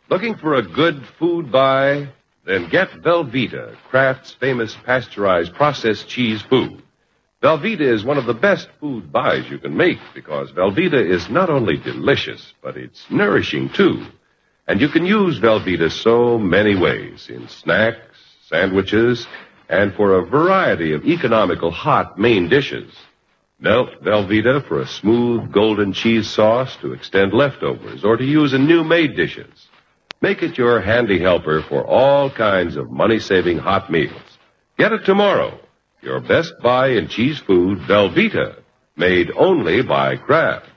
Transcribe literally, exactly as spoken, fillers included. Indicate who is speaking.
Speaker 1: Looking for a good food buy? Then get Velveeta, Kraft's famous pasteurized processed cheese food. Velveeta is one of the best food buys you can make because Velveeta is not only delicious, but it's nourishing, too. And you can use Velveeta so many ways, in snacks, sandwiches, and for a variety of economical hot main dishes. Melt Velveeta for a smooth golden cheese sauce to extend leftovers or to use in new-made dishes. Make it your handy helper for all kinds of money-saving hot meals. Get it tomorrow. Your best buy in cheese food, Velveeta, made only by Kraft.